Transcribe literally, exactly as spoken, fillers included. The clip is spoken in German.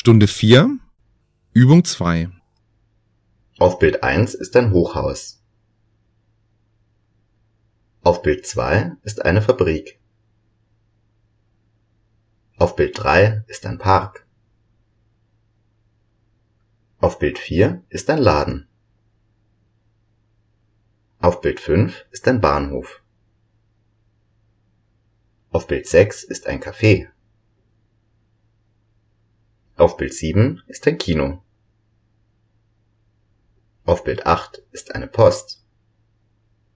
Stunde vier, Übung zwei. Auf Bild eins ist ein Hochhaus. Auf Bild zwei ist eine Fabrik. Auf Bild drei ist ein Park. Auf Bild vier ist ein Laden. Auf Bild fünf ist ein Bahnhof. Auf Bild sechs ist ein Café. Auf Bild sieben ist ein Kino. Auf Bild acht ist eine Post.